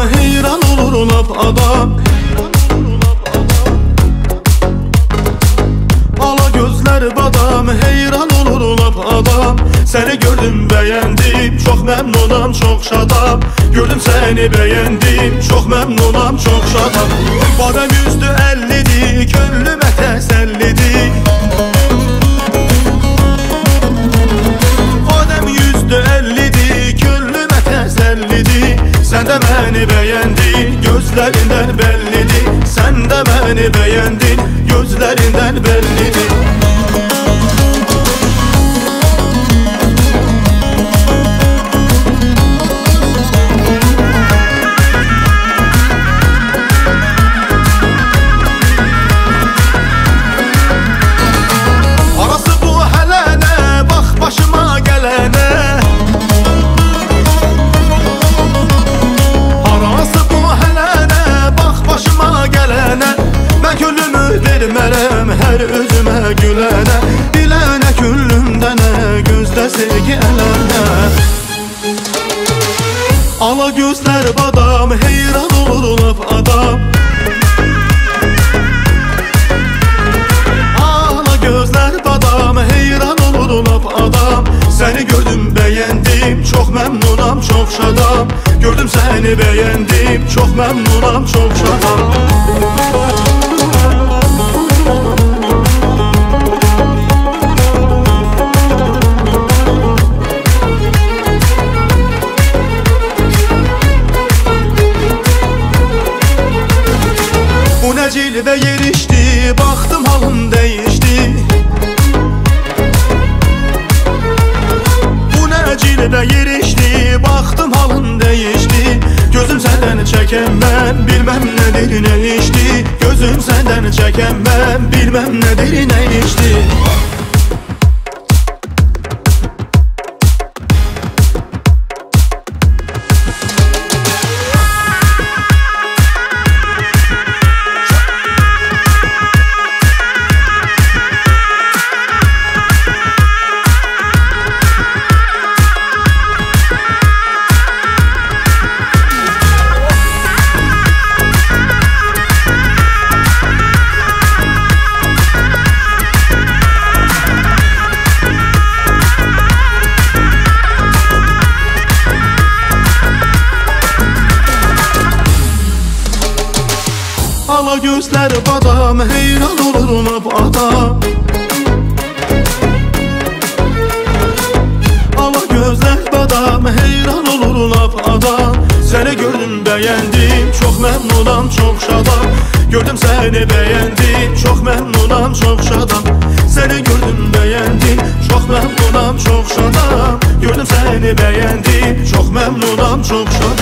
heyran olur lap adam. Ala gözler badam, heyran olur lap adam. Seni gördüm beğendim, çok memnunam, çok şadam. Gördüm seni beğendim, çok memnunam, çok şadam. Badem yüzdü 50'di, könlüme təsəllidir. Badem yüzdü 50'di, könlüme təsəllidir. Sen de beni beğendin, gözlerinden bellidir. Sen de beni beğendin, gözlerinden bellidir. Arası bu helene, bak başıma gelene. Ben küllümü vermərəm hər özümə gülənə. Dilənə küllümdənə, gözdə sevgi ələnə. Ala gözlər badam, heyran olur lap adam. Ala gözlər badam, heyran olur lap adam. Seni gördüm beğendim, çok memnunam, çok şadam. Gördüm seni beğendim, çok memnunam, çok şadam. Bu ne cilve yerişti, baktım halım değişti. Bu ne cilve yerişti, baktım halım değişti. Gözüm senden çeken ben, bilmem nedir ne işti. Gözüm senden çeken ben, bilmem nedir ne işti. Ala gözler badam, heyran olur lap adam. Ala gözler badam, heyran olur lap adam. Seni gördüm beğendim, çok memnunam, çok şadam. Gördüm seni beğendim, çok memnunam, çok şadam. Seni gördüm beğendim, çok memnunam, çok şadam. Gördüm seni beğendim, çok memnunam, çok şadam.